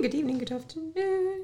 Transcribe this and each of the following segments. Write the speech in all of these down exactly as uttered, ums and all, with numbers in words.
good evening, good afternoon.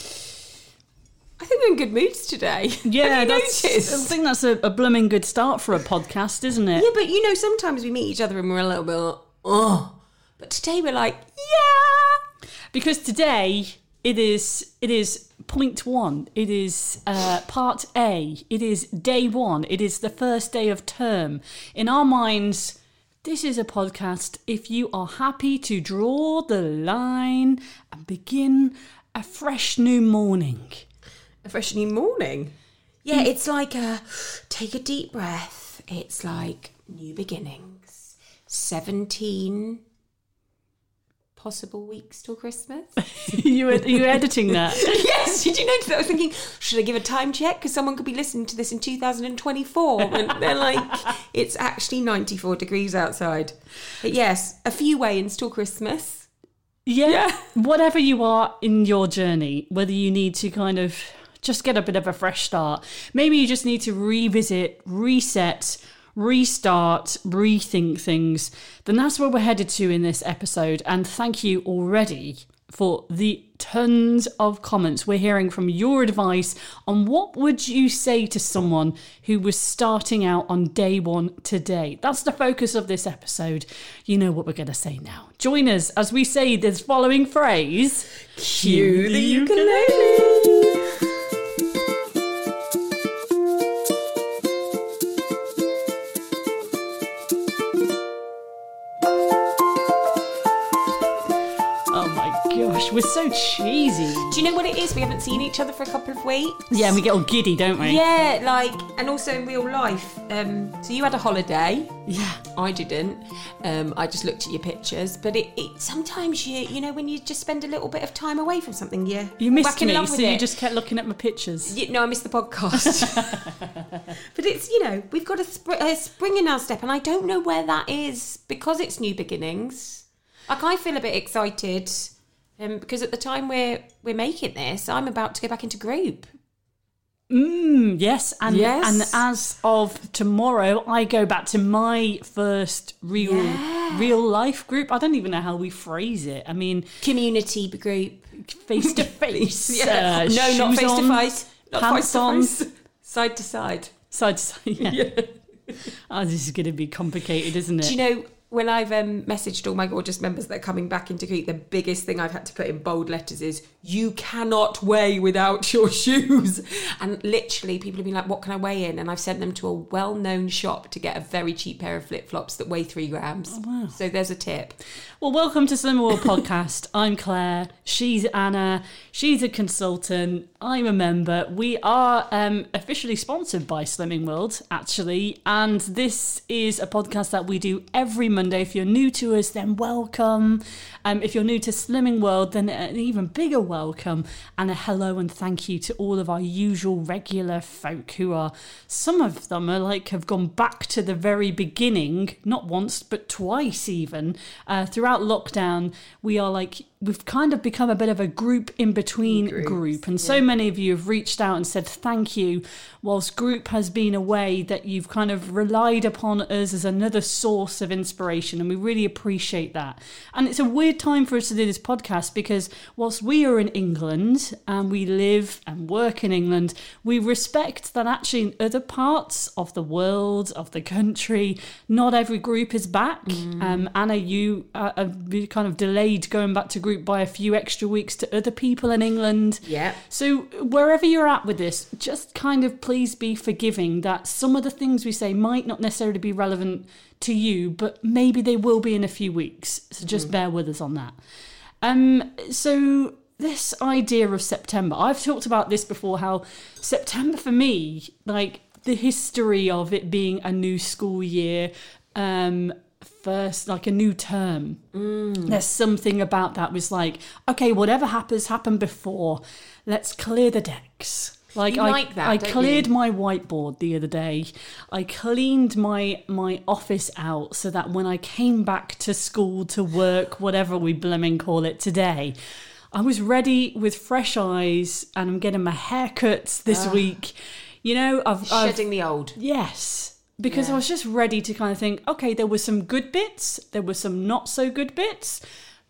I think we're in good moods today. Yeah, Have you that's, noticed? I think that's a, a blooming good start for a podcast, isn't it? Yeah, but you know, sometimes we meet each other and we're a little bit like, oh. But today we're like, yeah. Because today it is it is point one. It is uh, part A. It is day one. It is the first day of term. In our minds, this is a podcast if you are happy to draw the line and begin a fresh new morning. A fresh new morning. Yeah, it's like a take a deep breath. It's like new beginnings. seventeen possible weeks till Christmas. you were you were editing that? Yes, did you notice that? I was thinking, should I give a time check? Because someone could be listening to this in two thousand twenty-four. And they're like, it's actually ninety-four degrees outside. But yes, a few way-ins till Christmas. Yeah. Yeah. Whatever you are in your journey, whether you need to kind of just get a bit of a fresh start. Maybe you just need to revisit, reset, restart, rethink things. Then that's where we're headed to in this episode. And thank you already for the tons of comments we're hearing from your advice on what would you say to someone who was starting out on day one today. That's the focus of this episode. You know what we're going to say now. Join us as we say this following phrase. Cue the ukulele. Gosh, we're so cheesy. Do you know what it is? We haven't seen each other for a couple of weeks. Yeah, and we get all giddy, don't we? Yeah, like, and also in real life. Um, so you had a holiday. Yeah. I didn't. Um, I just looked at your pictures. But it, it sometimes, you you know, when you just spend a little bit of time away from something, you You missed back in me, love so with you it. just kept looking at my pictures. You, no, I missed the podcast. But it's, you know, we've got a, spr- a spring in our step, and I don't know where that is because it's new beginnings. Like, I feel a bit excited. Um, because at the time we're we're making this, I'm about to go back into group. Mm, yes, and Yes. and as of tomorrow, I go back to my first real Yeah. real life group. I don't even know how we phrase it. I mean, Community group. face to face. Yeah. uh, No, not shoes face to on, face. Not pants face to on, face. Side to side. side to side. Yeah. Yeah. Oh, this is going to be complicated, isn't it? Do you know, when I've um, messaged all my gorgeous members that are coming back into Greek, the biggest thing I've had to put in bold letters is, you cannot weigh without your shoes. And literally, people have been like, what can I weigh in? And I've sent them to a well-known shop to get a very cheap pair of flip-flops that weigh three grams. Oh, wow. So there's a tip. Well, welcome to Slimming World Podcast. I'm Claire. She's Anna. She's a consultant. I'm a member. We are um, officially sponsored by Slimming World, actually. And this is a podcast that we do every Monday. If you're new to us, then welcome. Um, if you're new to Slimming World, then an even bigger welcome. And a hello and thank you to all of our usual regular folk who are, some of them are like, have gone back to the very beginning, not once, but twice even, uh, throughout lockdown. We are like, we've kind of become a bit of a group in between Groups, group. And yeah. so many of you have reached out and said thank you, whilst group has been a way that you've kind of relied upon us as another source of inspiration. And we really appreciate that. And it's a weird time for us to do this podcast because whilst we are in England and we live and work in England, we respect that actually in other parts of the world, of the country, not every group is back. Mm. Um, Anna, you uh, have been kind of delayed going back to group by a few extra weeks to other people in England. Yeah. So wherever you're at with this, just kind of please be forgiving that some of the things we say might not necessarily be relevant to you, but maybe they will be in a few weeks. So just mm. bear with us on that. Um. So this idea of September, I've talked about this before, how September for me, like the history of it being a new school year, um, first, like a new term. Mm. There's something about that was like, okay, whatever happens, happened before. Let's clear the decks. Like you I, like that, I don't cleared you? my whiteboard the other day. I cleaned my my office out so that when I came back to school to work, whatever we blooming call it today, I was ready with fresh eyes, and I'm getting my haircuts this uh, week. You know, I've shedding I've, the old. Yes. Because Yeah. I was just ready to kind of think, okay, there were some good bits, there were some not so good bits, but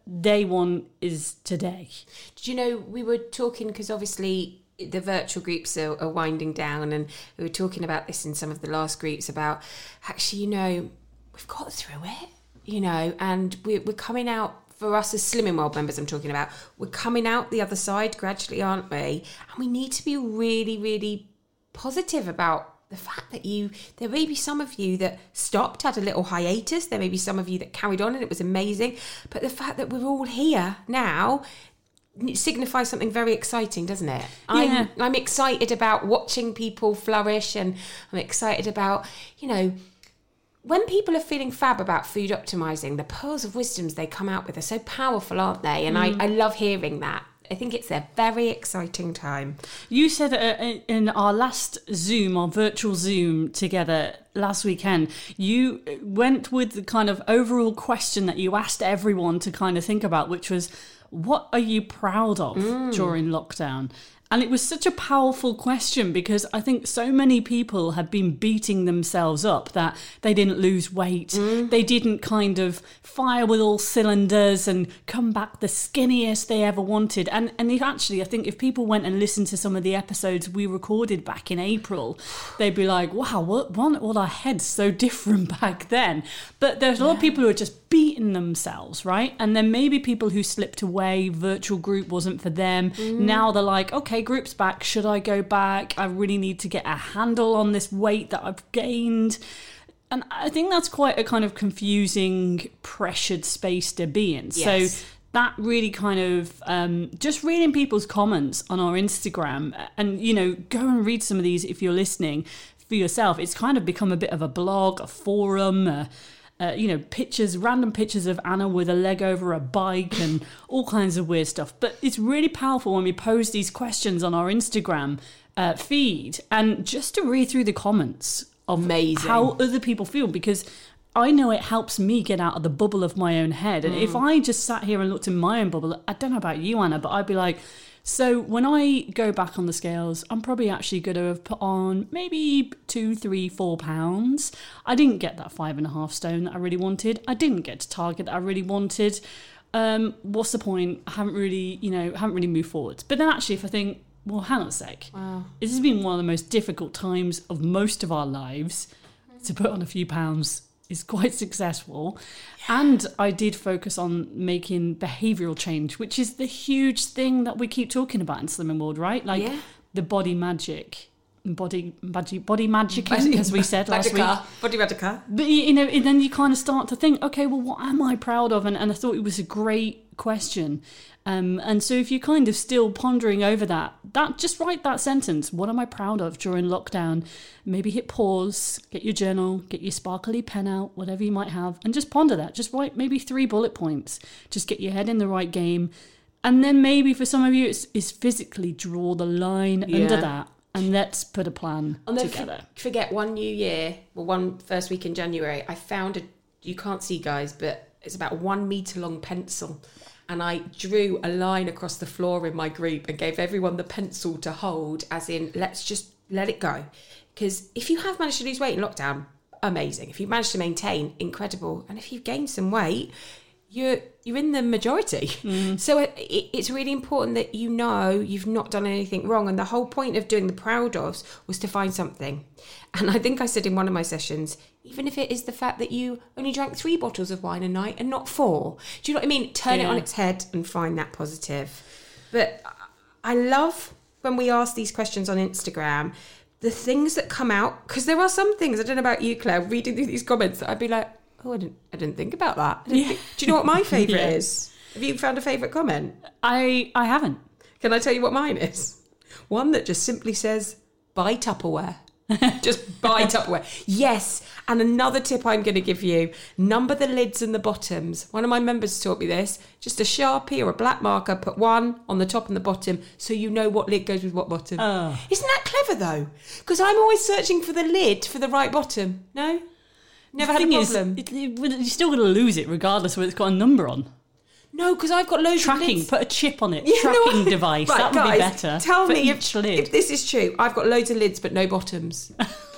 day one is today. Did you know, we were talking, because obviously the virtual groups are, are winding down, and we were talking about this in some of the last groups about, actually, you know, we've got through it, you know, and we're, we're coming out, for us as Slimming World members I'm talking about, we're coming out the other side gradually, aren't we? And we need to be really, really positive about the fact that you, there may be some of you that stopped, had a little hiatus, there may be some of you that carried on and it was amazing, but the fact that we're all here now signifies something very exciting, doesn't it? Yeah. I'm, I'm excited about watching people flourish, and I'm excited about, you know, when people are feeling fab about food optimizing, the pearls of wisdoms they come out with are so powerful, aren't they? And mm. I, I love hearing that. I think it's a very exciting time. You said uh, in our last Zoom, our virtual Zoom together last weekend, you went with the kind of overall question that you asked everyone to kind of think about, which was, what are you proud of mm. during lockdown? And it was such a powerful question, because I think so many people have been beating themselves up that they didn't lose weight. Mm. They didn't kind of fire with all cylinders and come back the skinniest they ever wanted. And and if actually, I think if people went and listened to some of the episodes we recorded back in April, they'd be like, wow, what, what were our heads so different back then? But there's a lot yeah. of people who are just beating themselves, right? And then maybe people who slipped away, virtual group wasn't for them. Mm. Now they're like, okay, group's back, should I go back? I really need to get a handle on this weight that I've gained. And I think that's quite a kind of confusing, pressured space to be in. Yes. So that really kind of, um, just reading people's comments on our Instagram, and, you know, go and read some of these if you're listening for yourself. It's kind of become a bit of a blog, a forum, a, Uh, you know, pictures, random pictures of Anna with a leg over a bike and all kinds of weird stuff. But it's really powerful when we pose these questions on our Instagram uh, feed, and just to read through the comments of Amazing. How other people feel, because I know it helps me get out of the bubble of my own head. And mm. if I just sat here and looked in my own bubble, I don't know about you, Anna, but I'd be like, so when I go back on the scales, I'm probably actually going to have put on maybe two, three, four pounds. I didn't get that five and a half stone that I really wanted. I didn't get to target that I really wanted. Um, what's the point? I haven't really, you know, haven't really moved forward. But then actually, if I think, well, hang on a sec. Wow. This has been one of the most difficult times of most of our lives. To put on a few pounds is quite successful. Yeah. And I did focus on making behavioural change, which is the huge thing that we keep talking about in Slimming World, right? Like yeah. the body magic, body magic, body magic, as we said last week. Body magica. But, you know, and then you kind of start to think, okay, well, what am I proud of? And, and I thought it was a great question. Um, and so if you're kind of still pondering over that, that just write that sentence. What am I proud of during lockdown? Maybe hit pause, get your journal, get your sparkly pen out, whatever you might have, and just ponder that. Just write maybe three bullet points. Just get your head in the right game. And then maybe for some of you, it's, it's physically draw the line yeah. under that. And let's put a plan and then together. F- forget one New Year, well, one first week in January, I found a, you can't see guys, but it's about a one metre long pencil. And I drew a line across the floor in my group and gave everyone the pencil to hold, as in, let's just let it go. Because if you have managed to lose weight in lockdown, amazing. If you've managed to maintain, incredible. And if you've gained some weight, you're you're in the majority. Mm. So it, it's really important that you know you've not done anything wrong. And the whole point of doing the proud ofs was to find something. And I think I said in one of my sessions, even if it is the fact that you only drank three bottles of wine a night and not four, do you know what I mean? Turn yeah. it on its head and find that positive. But I love when we ask these questions on Instagram, the things that come out, because there are some things, I don't know about you, Claire, reading through these comments, that I'd be like, oh, I didn't, I didn't think about that. I didn't yeah. think, do you know what my favourite yeah. is? Have you found a favourite comment? I I haven't. Can I tell you what mine is? One that just simply says, buy Tupperware. Just buy Tupperware. Yes. And another tip I'm going to give you, number the lids and the bottoms. One of my members taught me this. Just a Sharpie or a black marker, put one on the top and the bottom so you know what lid goes with what bottom. Oh. Isn't that clever though? Because I'm always searching for the lid for the right bottom. No? Never the had a problem. Is, it, it, you're still going to lose it regardless of whether it's got a number on. No, because I've got loads tracking, of lids. Put a chip on it. You tracking know, device. Right, that would guys, be better. Tell for me each if, lid. if this is true. I've got loads of lids but no bottoms.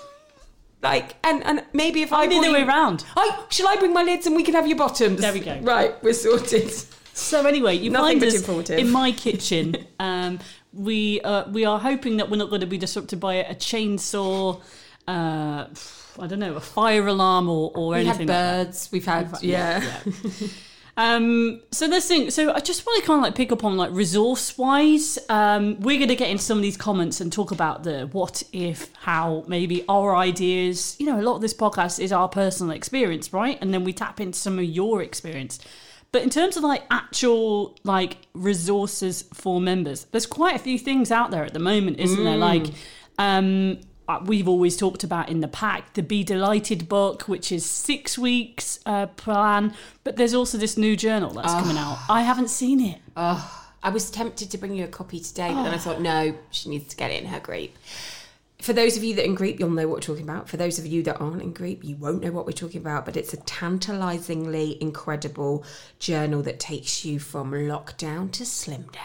Like, and, and maybe if I the other way around. I shall I bring my lids and we can have your bottoms? There we go. Right, we're sorted. So anyway, you Nothing find but us informative. in my kitchen. Um, we uh, we are hoping that we're not going to be disrupted by a chainsaw, uh, I don't know, a fire alarm or, or We've anything had like birds. We've had, that. yeah. yeah. Um, so this thing, so I just want to kind of like pick up on like resource wise. Um, we're going to get into some of these comments and talk about the what if, how, maybe our ideas. You know, a lot of this podcast is our personal experience, right? And then we tap into some of your experience. But in terms of like actual like resources for members, there's quite a few things out there at the moment, isn't mm. there? Like, um, we've always talked about in the pack, the Be Delighted book, which is six weeks uh, plan. But there's also this new journal that's oh. coming out. I haven't seen it. Oh, I was tempted to bring you a copy today, but oh. then I thought, no, she needs to get it in her group. For those of you that are in group, you'll know what we're talking about. For those of you that aren't in group, you won't know what we're talking about. But it's a tantalisingly incredible journal that takes you from lockdown to slim down.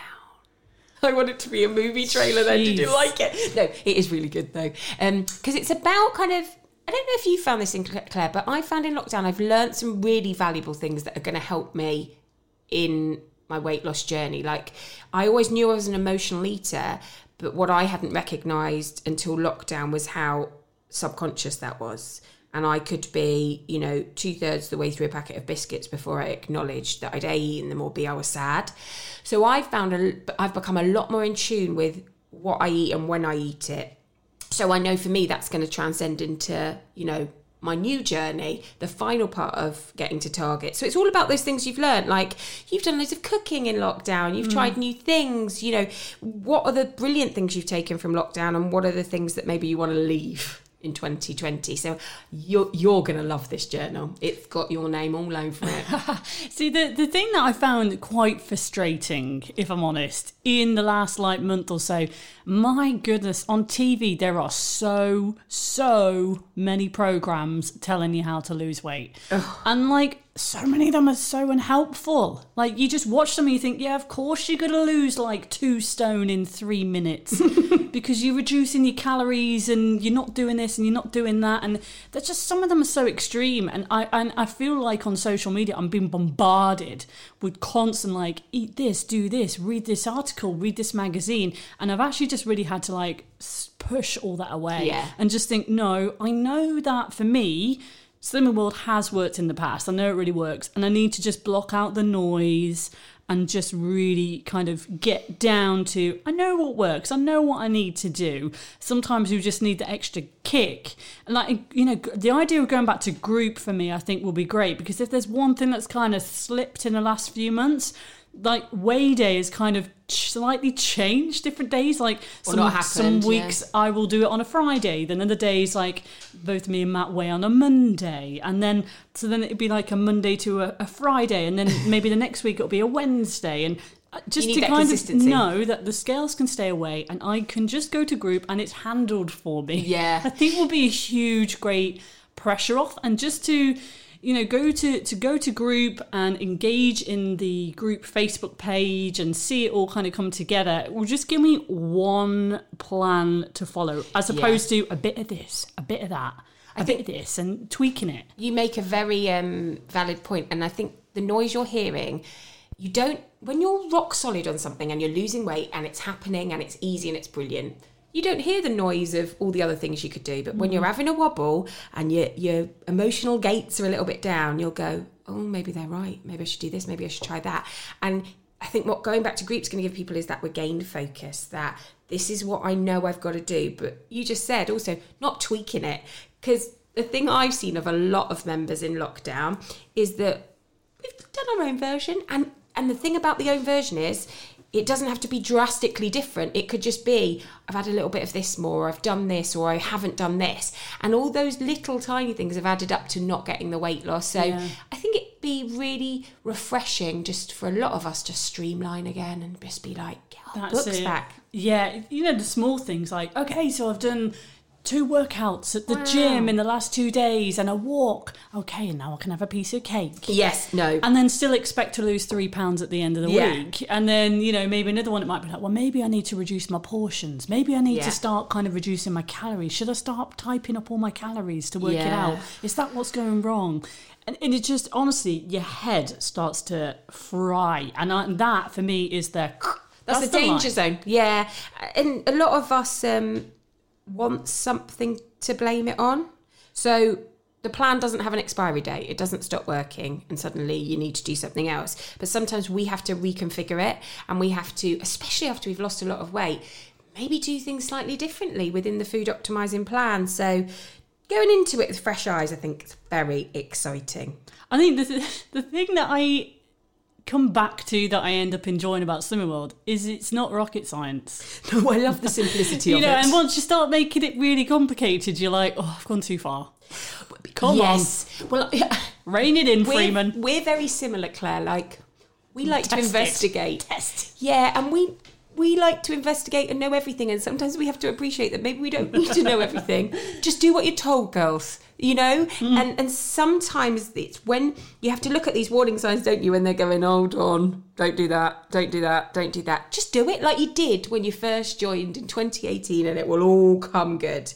I want it to be a movie trailer then. Did you like it? No, it is really good though. Um, because it's about kind of, I don't know if you found this in Claire, but I found in lockdown I've learned some really valuable things that are going to help me in my weight loss journey. Like, I always knew I was an emotional eater, but what I hadn't recognised until lockdown was how subconscious that was. And I could be, you know, two-thirds of the way through a packet of biscuits before I acknowledged that I'd A, eaten them, or B, I was sad. So I found a, I've become a lot more in tune with what I eat and when I eat it. So I know for me that's going to transcend into, you know, my new journey, the final part of getting to target. So it's all about those things you've learned. Like, you've done loads of cooking in lockdown. You've mm. tried new things. You know, what are the brilliant things you've taken from lockdown, and what are the things that maybe you want to leave in twenty twenty? So you're, you're going to love this journal. It's got your name all over it. See, the, the thing that I found quite frustrating, if I'm honest, in the last like month or so, my goodness, on T V there are so, so many programs telling you how to lose weight. Ugh. And like, so many of them are so unhelpful. Like, you just watch them and you think, yeah, of course you're going to lose like two stone in three minutes because you're reducing your calories and you're not doing this and you're not doing that. And there's just, some of them are so extreme. And I and I feel like on social media, I'm being bombarded with constant like, eat this, do this, read this article, read this magazine. And I've actually just really had to like push all that away yeah. and just think, no, I know that for me, Slimming World has worked in the past. I know it really works. And I need to just block out the noise and just really kind of get down to, I know what works. I know what I need to do. Sometimes you just need the extra kick. And like, you know, the idea of going back to group for me, I think will be great, because if there's one thing that's kind of slipped in the last few months, like weigh day has kind of slightly changed different days. Like some, happened, some weeks yeah. I will do it on a Friday, then other days like both me and Matt weigh on a Monday, and then so then it'd be like a Monday to a, a Friday, and then maybe the next week it'll be a Wednesday, and just to kind of know that the scales can stay away and I can just go to group and it's handled for me. Yeah, I think will be a huge, great pressure off, and just to, you know, go to, to go to group and engage in the group Facebook page and see it all kind of come together. It will just give me one plan to follow, as opposed yeah. to a bit of this, a bit of that, a I bit of this, and tweaking it. You make a very um, valid point, and I think the noise you're hearing, you don't, when you're rock solid on something and you're losing weight and it's happening and it's easy and it's brilliant, you don't hear the noise of all the other things you could do. But when you're having a wobble and your your emotional gates are a little bit down, you'll go, oh, maybe they're right. Maybe I should do this. Maybe I should try that. And I think what going back to groups going to give people is that regained focus, that this is what I know I've got to do. But you just said also not tweaking it, because the thing I've seen of a lot of members in lockdown is that we've done our own version. And, and the thing about the own version is, it doesn't have to be drastically different. It could just be, I've had a little bit of this more, or I've done this, or I haven't done this. And all those little tiny things have added up to not getting the weight loss. So yeah. I think it'd be really refreshing just for a lot of us to streamline again and just be like, get our books it. back. Yeah, you know, the small things like, okay, so I've done two workouts at the Wow. gym in the last two days and a walk. Okay, and now I can have a piece of cake. Yes, no. And then still expect to lose three pounds at the end of the Yeah. week. And then, you know, maybe another one, it might be like, well, maybe I need to reduce my portions. Maybe I need Yeah. to start kind of reducing my calories. Should I start typing up all my calories to work it Yeah. out? Is that what's going wrong? And, and it just, honestly, your head starts to fry. And I, that, for me, is the... That's, That's the danger line. zone. Yeah. And a lot of us um, want something to blame it on. So the plan doesn't have an expiry date. It doesn't stop working and suddenly you need to do something else. But sometimes we have to reconfigure it, and we have to, especially after we've lost a lot of weight, maybe do things slightly differently within the food optimizing plan. So going into it with fresh eyes, I think is very exciting. I think the, th- the thing that I come back to that I end up enjoying about Slimming World is it's not rocket science. No, I love the simplicity You of know, it. and once you start making it really complicated, you're like, oh, I've gone too far. Come yes. Well, on. Rein it in, we're, Freeman. we're very similar, Claire. Like, we like to Test it. investigate. Test. Yeah, and we we like to investigate and know everything, and sometimes we have to appreciate that maybe we don't need to know everything. Just do what you're told, girls. You know? Mm. And and sometimes it's when you have to look at these warning signs, don't you, when they're going, hold on, don't do that, don't do that, don't do that. Just do it like you did when you first joined in twenty eighteen, and it will all come good.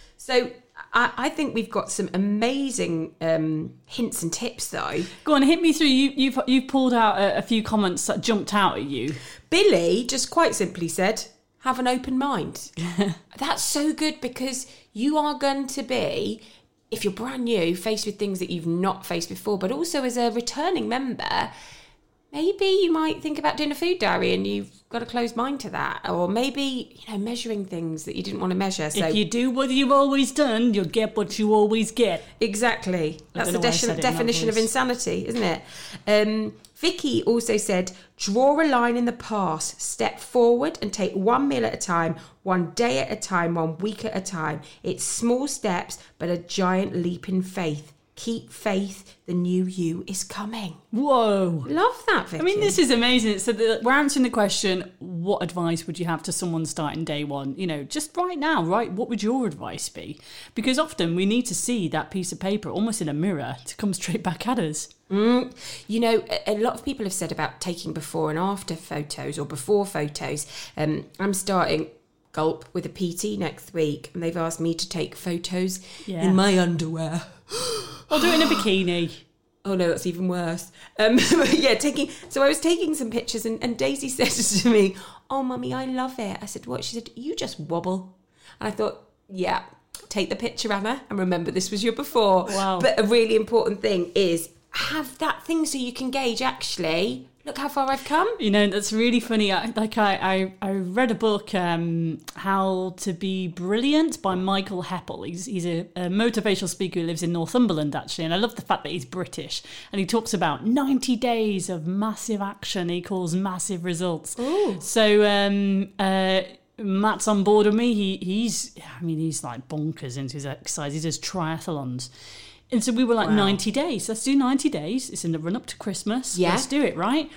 So I, I think we've got some amazing um, hints and tips, though. Go on, hit me through. You, you've you've pulled out a, a few comments that jumped out at you. Billy just quite simply said, have an open mind. That's so good, because you are going to be, if you're brand new, faced with things that you've not faced before, but also as a returning member, maybe you might think about doing a food diary and you've got a closed mind to that. Or maybe, you know, measuring things that you didn't want to measure. So If you do what you've always done, you'll get what you always get. Exactly. That's the don't know why I de- said it in that definition of voice. insanity, isn't it? Um, Vicky also said, draw a line in the past, step forward and take one meal at a time, one day at a time, one week at a time. It's small steps, but a giant leap in faith. Keep faith, the new you is coming. Whoa. Love that, Vicky. I mean, this is amazing. So the, we're answering the question, what advice would you have to someone starting day one? You know, just right now, right? What would your advice be? Because often we need to see that piece of paper almost in a mirror to come straight back at us. Mm, you know, a, a lot of people have said about taking before and after photos or before photos. Um, I'm starting Gulp with a P T next week, and they've asked me to take photos Yeah. in my underwear. I'll do it in a bikini. Oh no, that's even worse. Um, but yeah, taking. So I was taking some pictures, and, and Daisy said to me, "Oh, mummy, I love it." I said, "What?" She said, "You just wobble." And I thought, yeah, take the picture, Anna, and remember this was your before. Wow. But a really important thing is have that thing so you can gauge, actually, look how far I've come. You know, that's really funny. I, like I, I, I read a book, um, How to Be Brilliant by Michael Heppel. He's, he's a, a motivational speaker who lives in Northumberland, actually. And I love the fact that he's British. And he talks about ninety days of massive action he calls massive results. Ooh. So um, uh, Matt's on board with me. He, he's, I mean, he's like bonkers into his exercise. He does triathlons. And so we were like, Wow. ninety days. Let's do ninety days. It's in the run up to Christmas. Yeah. Let's do it, right?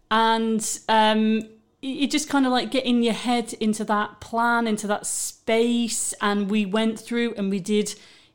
And um, you just kind of like getting your head into that plan, into that space. And we went through and we did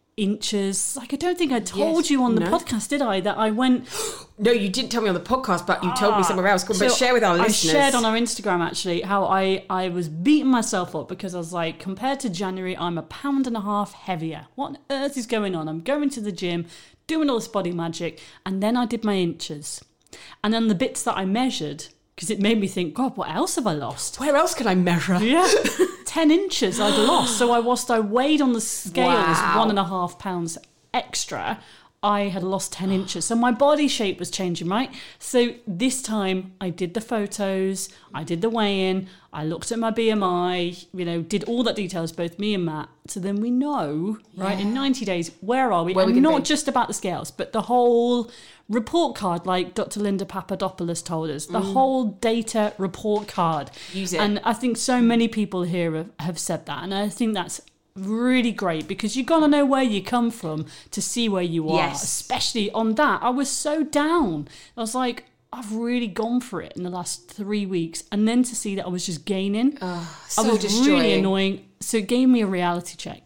inches. Like, I don't think I told Yes. you on the No. podcast, did I? That I went... No, you didn't tell me on the podcast, but you told me somewhere else. But So share with our listeners. I shared on our Instagram, actually, how I, I was beating myself up because I was like, compared to January, I'm a pound and a half heavier. What on earth is going on? I'm going to the gym, doing all this body magic, and then I did my inches. And then the bits that I measured, because it made me think, God, what else have I lost? Where else can I measure? Yeah, ten inches I'd lost. So I whilst I weighed on the scales Wow. one and a half pounds extra, I had lost ten inches. So my body shape was changing, right? So this time I did the photos, I did the weigh-in, I looked at my B M I, you know, did all that details, both me and Matt. So then we know, right, in ninety days, where are we? Where we and gonna not be. just about the scales, but the whole report card, like Doctor Linda Papadopoulos told us, the whole data report card. Use it. And I think so many people here have, have said that. And I think that's really great because you've got to know where you come from to see where you are, Yes. especially on that. I was so down. I was like, I've really gone for it in the last three weeks. And then to see that I was just gaining, Oh, I so was destroying. really annoying. So it gave me a reality check.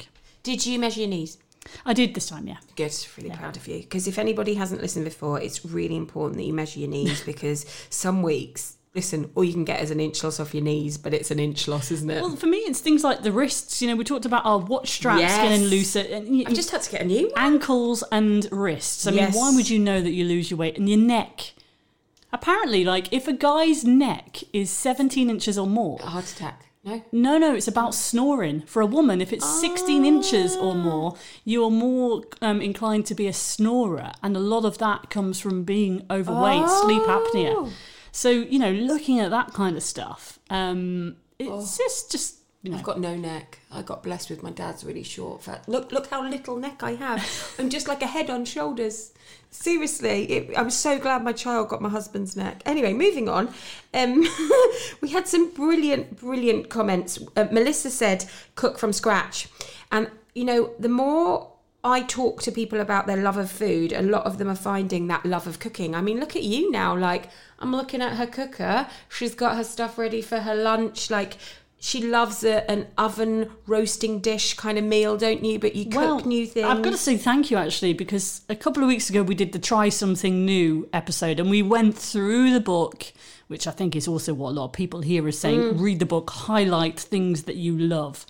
Did you measure your knees? I did this time, yeah. Good, really yeah. proud of you. Because if anybody hasn't listened before, it's really important that you measure your knees because some weeks, listen, all you can get is an inch loss off your knees, but it's an inch loss, isn't it? Well, for me, it's things like the wrists. You know, we talked about our watch straps yes. getting looser. And I've just had to get a new one. Ankles and wrists. I yes. mean, why would you know that you lose your weight? And your neck. Apparently, like, if a guy's neck is seventeen inches or more... A heart attack. No? No, no, it's about snoring. For a woman, if it's oh. sixteen inches or more, you're more um, inclined to be a snorer. And a lot of that comes from being overweight, oh. sleep apnea. So, you know, looking at that kind of stuff, um, it's oh. just, just, you know. I've got no neck. I got blessed with my dad's really short, fat. Look, look how little neck I have. I'm just like a head on shoulders. Seriously, it, I'm so glad my child got my husband's neck. Anyway, moving on. Um, we had some brilliant, brilliant comments. Uh, Melissa said, cook from scratch. And, you know, the more I talk to people about their love of food, a lot of them are finding that love of cooking. I mean, look at you now. Like, I'm looking at her cooker. She's got her stuff ready for her lunch. Like, she loves a, an oven roasting dish kind of meal, don't you? But you cook well, new things. I've got to say thank you, actually, because a couple of weeks ago we did the Try Something New episode and we went through the book, which I think is also what a lot of people here are saying. Mm. Read the book, highlight things that you love.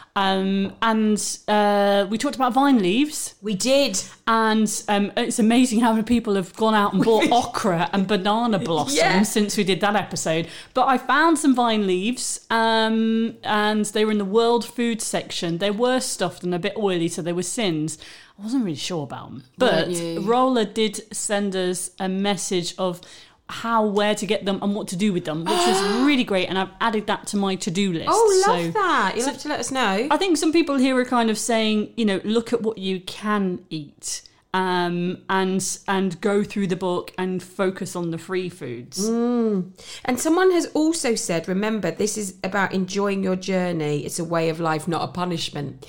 Um, and uh, we talked about vine leaves. We did. And um, it's amazing how many people have gone out and bought okra and banana blossom yeah. since we did that episode. But I found some vine leaves um, and they were in the world food section. They were stuffed and a bit oily, so they were sins. I wasn't really sure about them. But Rolla did send us a message of how, where to get them and what to do with them, which was really great, and I've added that to my to-do list. Oh, love so, that. You'll so have to let us know. I think some people here are kind of saying, you know, look at what you can eat um, and and go through the book and focus on the free foods. Mm. And someone has also said, remember, this is about enjoying your journey. It's a way of life, not a punishment.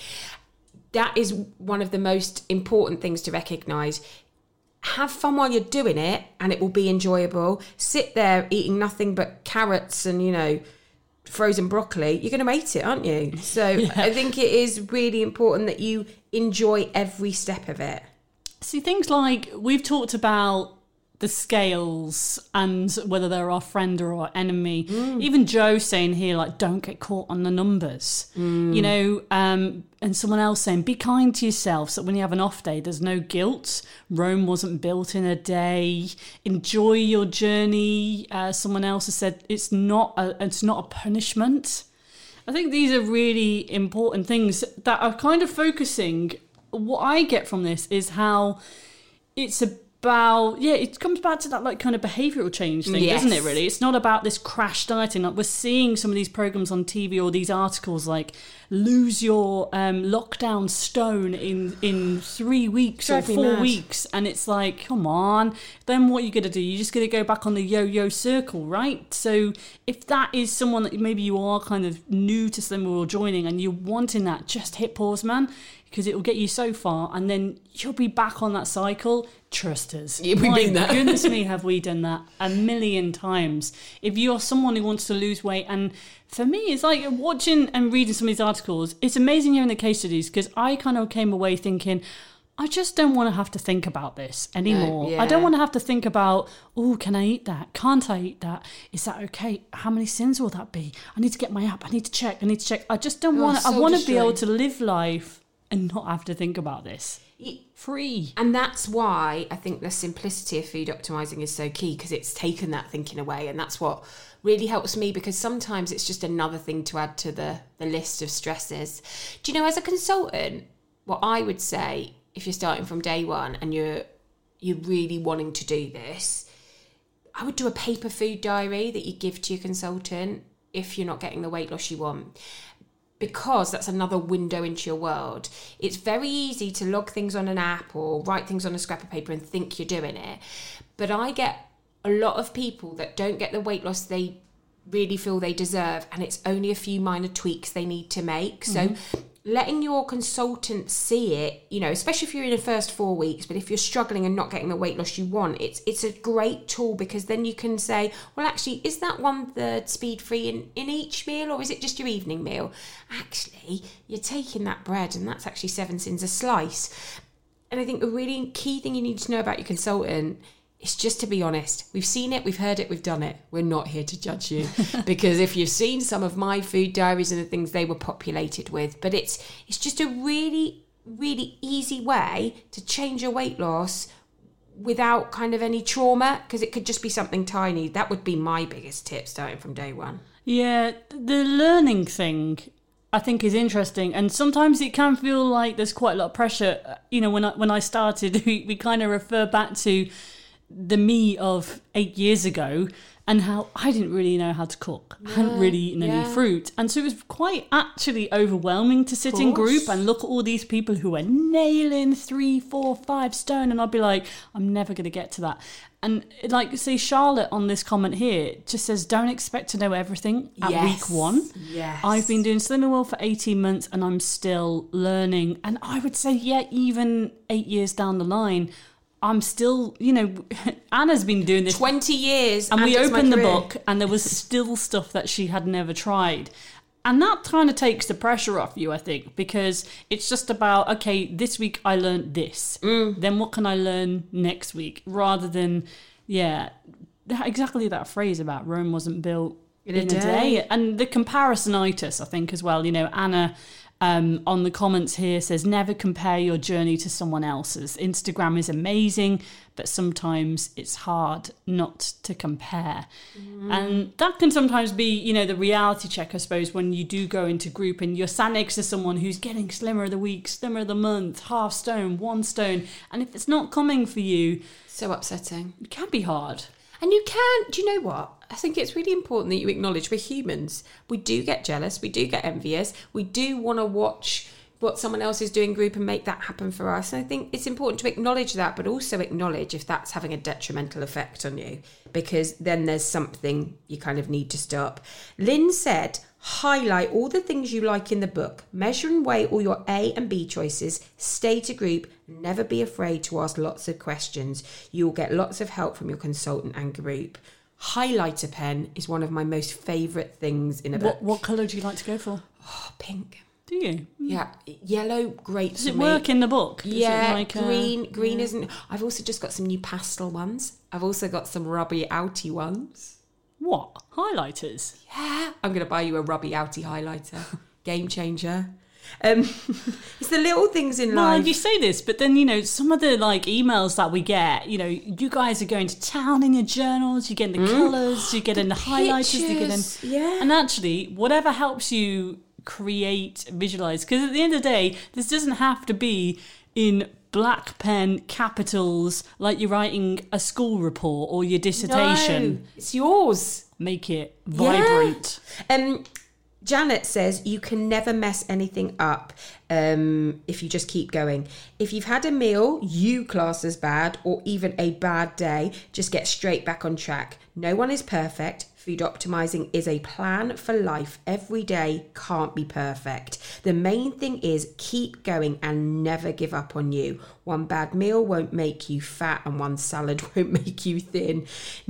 That is one of the most important things to recognise. Have fun while you're doing it and it will be enjoyable. Sit there eating nothing but carrots and, you know, frozen broccoli. You're going to hate it, aren't you? So yeah. I think it is really important that you enjoy every step of it. See, things like we've talked about the scales and whether they're our friend or our enemy. Mm. Even Joe saying here, like, don't get caught on the numbers. Mm. You know, um, and someone else saying, be kind to yourself so that when you have an off day, there's no guilt. Rome wasn't built in a day. Enjoy your journey. Uh, someone else has said, it's not a, it's not a punishment. I think these are really important things that are kind of focusing. What I get from this is how it's a about, yeah, it comes back to that like kind of behavioural change thing, yes. doesn't it, really? It's not about this crash dieting. Like, we're seeing some of these programmes on T V or these articles like lose your um, lockdown stone in, in three weeks Drive or four weeks. And it's like, come on. Then what are you going to do? You're just going to go back on the yo-yo circle, right? So if that is someone that maybe you are kind of new to Slimming World joining and you're wanting that, just hit pause, man. Because it will get you so far and then you'll be back on that cycle. Trust us. Yeah, we've been there. My goodness me, have we done that a million times. If you're someone who wants to lose weight, and for me, it's like watching and reading some of these articles, it's amazing hearing the case studies because I kind of came away thinking, I just don't want to have to think about this anymore. No, yeah. I don't want to have to think about, oh, can I eat that? Can't I eat that? Is that okay? How many sins will that be? I need to get my app. I need to check. I need to check. I just don't oh, want to. So I want to be able to live life and not have to think about this. Free. And that's why I think the simplicity of food optimizing is so key, because it's taken that thinking away, and that's what really helps me, because sometimes it's just another thing to add to the, the list of stresses. Do you know, as a consultant, what I would say, if you're starting from day one and you're you're really wanting to do this, I would do a paper food diary that you give to your consultant if you're not getting the weight loss you want. Because that's another window into your world. It's very easy to log things on an app or write things on a scrap of paper and think you're doing it. But I get a lot of people that don't get the weight loss they really feel they deserve, and it's only a few minor tweaks they need to make. Mm-hmm. So letting your consultant see it, you know, especially if you're in the first four weeks, but if you're struggling and not getting the weight loss you want, it's it's a great tool, because then you can say, well, actually, is that one third speed free in, in each meal, or is it just your evening meal? Actually, you're taking that bread and that's actually seven sins a slice. And I think the really key thing you need to know about your consultant is just to be honest. We've seen it, we've heard it, we've done it. We're not here to judge you. Because if you've seen some of my food diaries and the things they were populated with, but it's it's just a really, really easy way to change your weight loss without kind of any trauma, because it could just be something tiny. That would be my biggest tip starting from day one. Yeah, the learning thing I think is interesting, and sometimes it can feel like there's quite a lot of pressure. You know, when I when I started, we, we kind of refer back to the me of eight years ago and how I didn't really know how to cook. Yeah, I hadn't really eaten yeah. any fruit. And so it was quite actually overwhelming to sit in group and look at all these people who are nailing three, four, five stone. And I'd be like, I'm never going to get to that. And like, say, Charlotte on this comment here just says, don't expect to know everything at yes. week one. Yes. I've been doing Slimming World for eighteen months and I'm still learning. And I would say, yeah, even eight years down the line, I'm still, you know, Anna's been doing this twenty years, and, and we opened the book and there was still stuff that she had never tried. And that kind of takes the pressure off you, I think, because it's just about, okay, this week I learned this. Mm. Then what can I learn next week? Rather than, yeah, exactly that phrase about Rome wasn't built in, in a, day. a day. And the comparisonitis, I think, as well. You know, Anna um, on the comments here says, never compare your journey to someone else's. Instagram is amazing, but sometimes it's hard not to compare. Mm. And that can sometimes be, you know, the reality check, I suppose, when you do go into group and you're sat next to someone who's getting slimmer of the week, slimmer of the month, half stone, one stone. And if it's not coming for you... So upsetting. It can be hard. And you can, do you know what? I think it's really important that you acknowledge we're humans. We do get jealous. We do get envious. We do want to watch what someone else is doing group and make that happen for us. And I think it's important to acknowledge that, but also acknowledge if that's having a detrimental effect on you, because then there's something you kind of need to stop. Lynn said, highlight all the things you like in the book, measure and weigh all your A and B choices, stay to group, never be afraid to ask lots of questions. You will get lots of help from your consultant and group. Highlighter pen is one of my most favourite things in a book. What, what colour do you like to go for? Oh, pink. Do you? Yeah, yellow, great. Does it work in the book? Does yeah, it like, green. Uh, green yeah. isn't. I've also just got some new pastel ones. I've also got some rubby outy ones. What? Highlighters? Yeah, I'm going to buy you a rubby outy highlighter. Game changer. Um, it's the little things in well, life. Well, you say this, but then, you know, some of the like emails that we get, you know, you guys are going to town in your journals, you get in the mm. colours, you get in the highlighters, you get in... Yeah. And actually, whatever helps you create, visualise, because at the end of the day, this doesn't have to be in black pen capitals like you're writing a school report or your dissertation. No, it's yours. Make it vibrant. Yeah. Um, Janet says you can never mess anything up um, if you just keep going. If you've had a meal you class as bad or even a bad day, just get straight back on track. No one is perfect. Food optimizing is a plan for life. Every day can't be perfect. The main thing is keep going and never give up on you. One bad meal won't make you fat and one salad won't make you thin.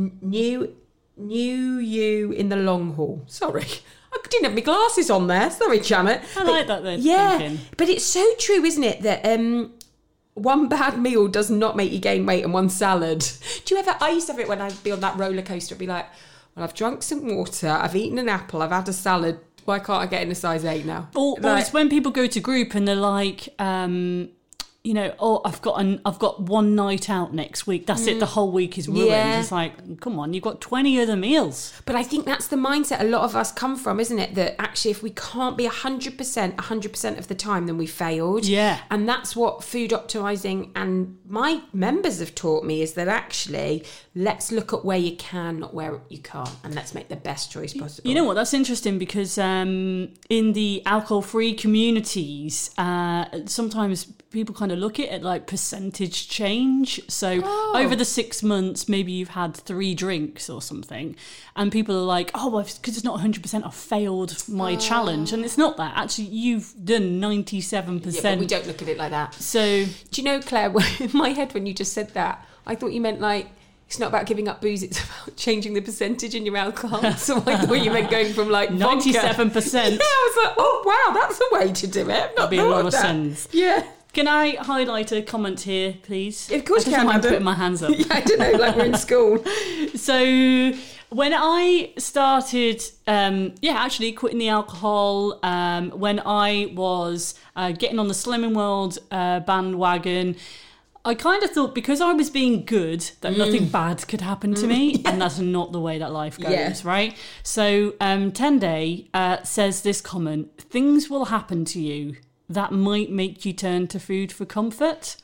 New, new you in the long haul. Sorry. I didn't have my glasses on there. Sorry, Janet. I like that though. Yeah, thinking. But it's so true, isn't it, that um, one bad meal does not make you gain weight and one salad. Do you ever... I used to have it when I'd be on that roller coaster. I'd be like, well, I've drunk some water, I've eaten an apple, I've had a salad. Why can't I get in a size eight now? Or, like, or it's when people go to group and they're like... Um, you know, oh, I've got an, I've got one night out next week. That's mm. it. The whole week is ruined. Yeah. It's like, come on, you've got twenty other meals. But I think that's the mindset a lot of us come from, isn't it? That actually, if we can't be one hundred percent, one hundred percent of the time, then we failed. Yeah. And that's what food optimizing and my members have taught me, is that actually, let's look at where you can, not where you can't. And let's make the best choice possible. You know what? That's interesting because um, in the alcohol-free communities, uh, sometimes people kind of of look at it like percentage change. So Oh. over the six months, maybe you've had three drinks or something, and people are like, oh, well, because it's not one hundred percent, I've failed my challenge. And it's not that. Actually, you've done ninety-seven percent. Yeah, but we don't look at it like that. So, Do you know, Claire, in my head when you just said that, I thought you meant like, it's not about giving up booze, it's about changing the percentage in your alcohol. So I thought you meant going from like vodka. ninety-seven percent. Yeah, I was like, oh wow, that's a way to do it. I've not That'd be a thought lot of of that. sense. Yeah. Can I highlight a comment here, please? Of course I you don't can, mind madam. putting my hands up. Yeah, I don't know, like we're in school. So when I started, um, yeah, actually quitting the alcohol, um, when I was uh, getting on the Slimming World uh, bandwagon, I kind of thought because I was being good that nothing bad could happen to me, and that's not the way that life goes, Yeah. right? So um, Tende uh, says this comment: things will happen to you that might make you turn to food for comfort.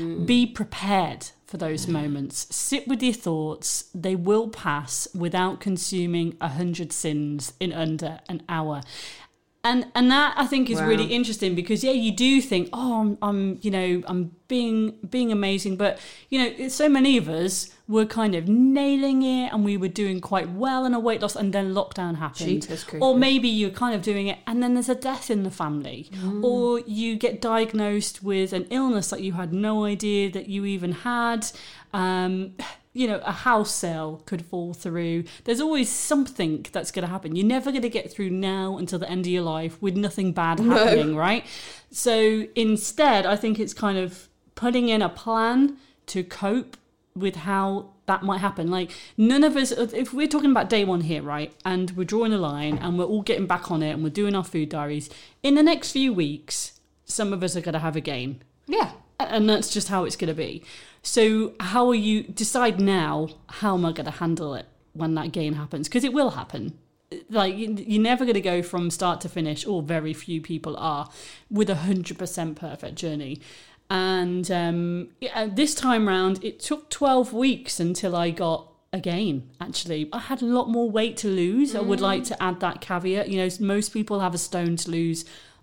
Be prepared for those moments. Sit with your thoughts. They will pass without consuming a hundred sins in under an hour. And and that I think is Wow. really interesting because yeah, you do think, oh, I'm, I'm you know I'm being being amazing, but you know so many of us were kind of nailing it and we were doing quite well in a weight loss, and then lockdown happened. Jesus Christ. Or maybe you're kind of doing it and then there's a death in the family, or you get diagnosed with an illness that you had no idea that you even had. Um, you know, a house sale could fall through. There's always something that's going to happen. You're never going to get through now until the end of your life with nothing bad No. happening, right? So instead, I think it's kind of putting in a plan to cope with how that might happen. Like, none of us, if we're talking about day one here, right, and we're drawing a line and we're all getting back on it and we're doing our food diaries, in the next few weeks, some of us are going to have a gain. Yeah. And that's just how it's going to be. So how are you, decide now, how am I going to handle it when that gain happens? Because it will happen. Like, you- you're never going to go from start to finish, or very few people are, with a one hundred percent perfect journey. And um, yeah, this time round, it took twelve weeks until I got a gain, actually. I had a lot more weight to lose. I would like to add that caveat. You know, most people have a stone to lose.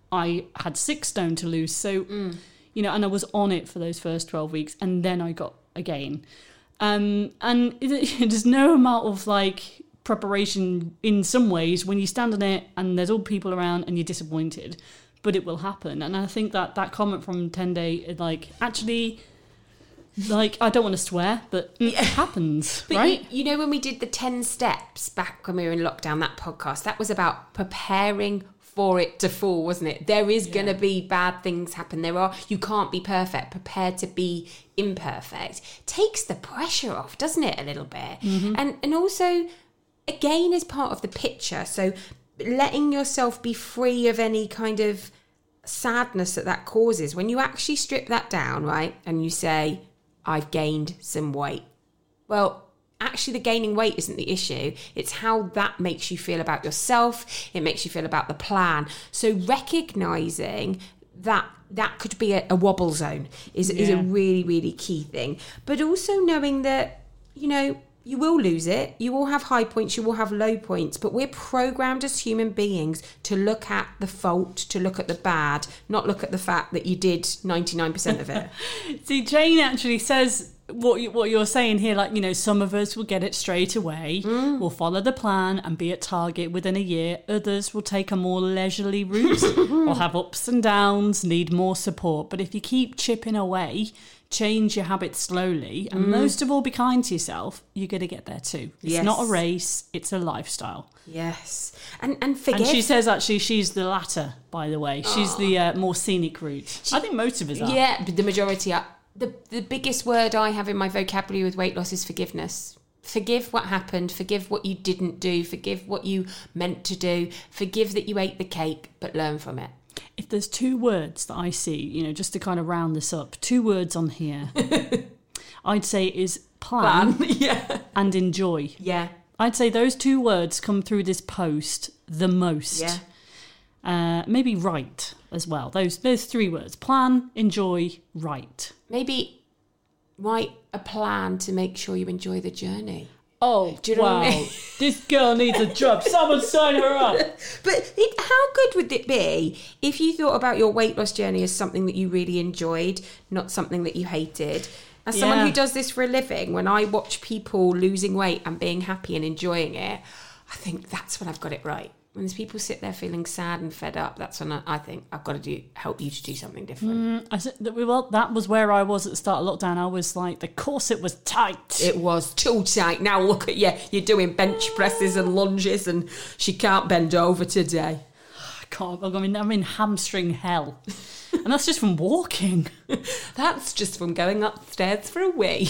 I had six stone to lose. So... You know, and I was on it for those first twelve weeks, and then I got a gain. Um, and it, there's no amount of like preparation in some ways when you stand on it and there's all people around and you're disappointed, but it will happen. And I think that that comment from Tende, like, actually, like, I don't want to swear, but it happens, But right? you, you know, when we did the ten steps back when we were in lockdown, that podcast, that was about preparing for it to fall, wasn't it? There is going to be bad things happen. There are, you can't be perfect. Prepare to be imperfect. Takes the pressure off, doesn't it, a little bit? And and also, again, is part of the picture. So letting yourself be free of any kind of sadness that that causes. When you actually strip that down, right, and you say, I've gained some weight. Well, actually the gaining weight isn't the issue. It's how that makes you feel about yourself. It makes you feel about the plan. So recognizing that that could be a, a wobble zone is, is a Yeah. really, really key thing. But also knowing that, you know, you will lose it. You will have high points, you will have low points, but we're programmed as human beings to look at the fault, to look at the bad, not look at the fact that you did ninety-nine percent of it. See, Jane actually says what you, what you're saying here, like, you know, some of us will get it straight away, will follow the plan and be at target within a year. Others will take a more leisurely route or have ups and downs, need more support. But if you keep chipping away, change your habits slowly, and most of all, be kind to yourself, you're going to get there too. It's Yes. not a race, it's a lifestyle. Yes. And and forgive. And she says actually she's the latter, by the way. She's the uh, more scenic route. I think most of us are. Yeah, but the majority are. The, the biggest word I have in my vocabulary with weight loss is forgiveness. Forgive what happened. Forgive what you didn't do. Forgive what you meant to do. Forgive that you ate the cake, but learn from it. If there's two words that I see, you know, just to kind of round this up, two words on here, I'd say is plan, yeah. and enjoy. Yeah. I'd say those two words come through this post the most. Yeah. Uh, maybe right as well. Those those three words: plan, enjoy, right. Maybe write a plan to make sure you enjoy the journey. Oh, Do you know wow. what I mean? This girl needs a job. Someone sign her up. But it, how good would it be if you thought about your weight loss journey as something that you really enjoyed, not something that you hated? As someone Yeah. who does this for a living, when I watch people losing weight and being happy and enjoying it, I think that's when I've got it right. When there's people sit there feeling sad and fed up, that's when I, I think I've got to do help you to do something different. Mm, I said that we well, that was where I was at the start of lockdown. I was like, the corset was tight. It was too tight. Now look at you. You're doing bench presses and lunges and she can't bend over today. I can't. I mean, I'm in hamstring hell, and that's just from walking. That's just from going upstairs for a wee.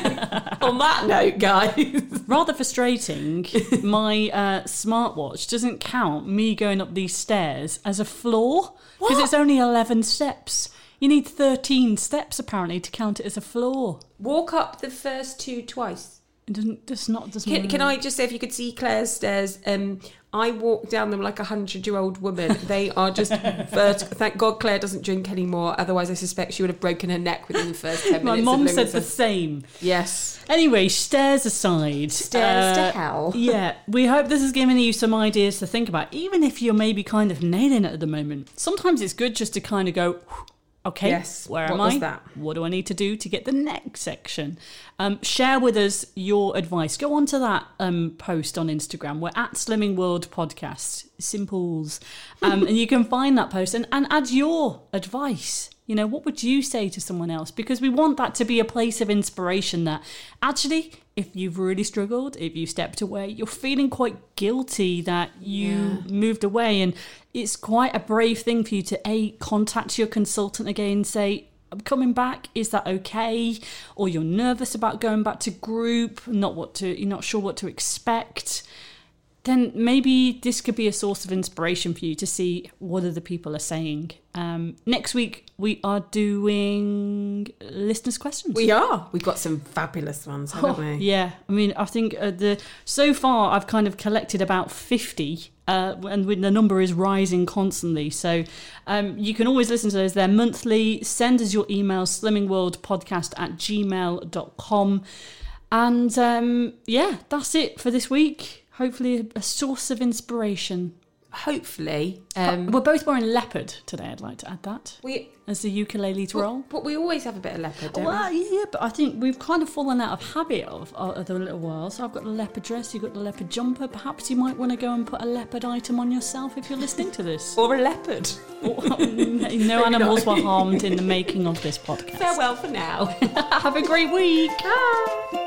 On that note, guys. Rather frustrating. My uh, smartwatch doesn't count me going up these stairs as a floor because What? it's only eleven steps. You need thirteen steps apparently to count it as a floor. Walk up the first two twice. It doesn't. Does not. Doesn't. Can, can I just say, if you could see Claire's stairs, um, I walk down them like a hundred-year-old woman. They are just vertical. Thank God Claire doesn't drink anymore. Otherwise, I suspect she would have broken her neck within the first ten My minutes. mum of said living the with- same. Yes. Anyway, stairs aside. Stairs uh, to hell. Yeah, we hope this has given you some ideas to think about, even if you're maybe kind of nailing it at the moment. Sometimes it's good just to kind of go, okay, Yes, where what am was I? that? What do I need to do to get the next section? Um, share with us your advice. Go on to that um, post on Instagram. We're at Slimming World Podcast. Simples. Um, and you can find that post and, and add your advice. You know, what would you say to someone else? Because we want that to be a place of inspiration that actually, if you've really struggled, if you stepped away, you're feeling quite guilty that you Yeah. moved away. And it's quite a brave thing for you to, A, contact your consultant again and say, I'm coming back, is that okay? Or you're nervous about going back to group, not what to, you're not sure what to expect. Then maybe this could be a source of inspiration for you to see what other people are saying. Um, next week, we are doing listeners' questions. We are. We've got some fabulous ones, haven't we? Yeah, I mean, I think uh, the so far I've kind of collected about fifty, uh, and the number is rising constantly. So um, you can always listen to those. They're monthly. Send us your email, slimmingworldpodcast at gmail dot com. And um, yeah, that's it for this week. Hopefully a source of inspiration. Hopefully. Um, We're both wearing leopard today, I'd like to add that, we, as the ukulele to roll. but, but we always have a bit of leopard, don't Well, yeah, but I think we've kind of fallen out of habit of, of the little while. So I've got the leopard dress, you've got the leopard jumper. Perhaps you might want to go and put a leopard item on yourself if you're listening to this. we? Or a leopard. No animals were harmed in the making of this podcast. Farewell for now. Have a great week. Bye.